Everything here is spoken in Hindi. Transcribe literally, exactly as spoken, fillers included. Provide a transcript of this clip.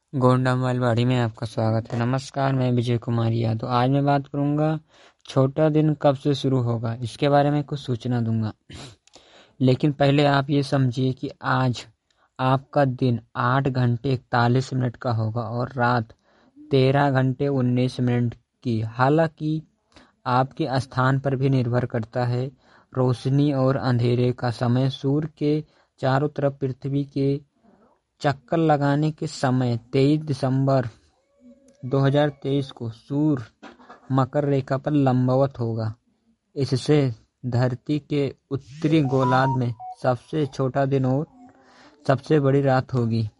गोंडा मोबाइल में आपका स्वागत है। नमस्कार, मैं विजय कुमार यादव। आज मैं बात करूंगा छोटा दिन कब से शुरू होगा, इसके बारे में कुछ सूचना दूंगा। लेकिन पहले आप ये समझिए कि आज आपका दिन आठ घंटे इकतालीस मिनट का होगा और रात तेरह घंटे उन्नीस मिनट की। हालांकि आपके स्थान पर भी निर्भर करता है। रोशनी और अंधेरे का समय सूर्य के चारों तरफ पृथ्वी के चक्कर लगाने के समय तेईस दिसंबर दो हज़ार तेईस को सूर्य मकर रेखा पर लंबवत होगा। इससे धरती के उत्तरी गोलार्ध में सबसे छोटा दिन और सबसे बड़ी रात होगी।